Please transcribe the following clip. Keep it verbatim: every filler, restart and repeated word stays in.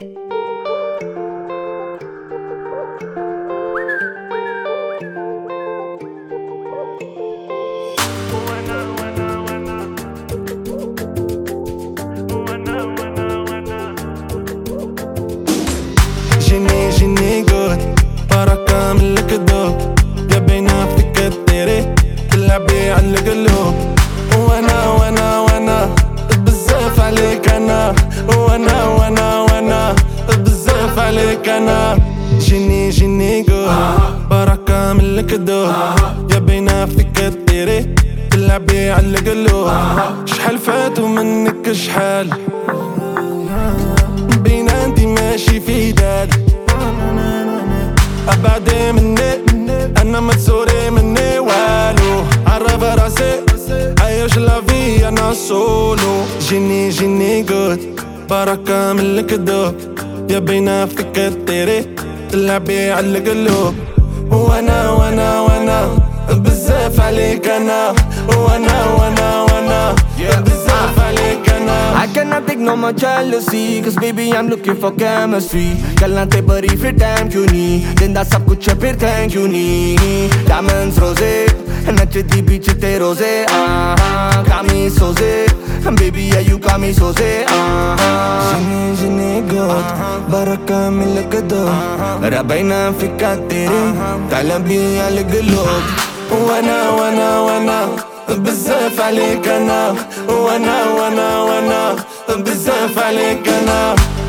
جيني جيني قول بركة من الكذوب، يا بينا فيك الديري تلعبي على القلوب. وانا وانا وانا بزاف عليك انا، وانا وانا وانا بزاف عليك انا. جيني جيني قول بركة من الكذوب، يا بينا فيك الديري تلعبي على القلوب. شحال فاتو منك شحال بينا انتي ماشي في دالي، أبعدي مني أنا ما تسوري مني والو. عرف راسي عايش لافي أنا سولو. جيني جيني قول بركة من الكذوب، يا بينا فيك الطيري تلعبي على القلوب. وانا وانا وانا بزاف عليك انا، وانا وانا وانا بزاف عليك انا. I cannot take no more jealousy, cause baby I'm looking for chemistry. Kalna te bari फिर time क्यों नहीं, जिंदा सब कुछ है फिर thank you नहीं. Diamonds rose, नचती बीच ते रोजे. Ah, got me soze, baby yeah you got me soze. Ah, جيني جيني قول بركة من الكذوب، ربينا فيك التيري تلبي على القلوب. وانا وانا وانا بزاف عليك انا، وانا وانا وانا بزاف عليك انا.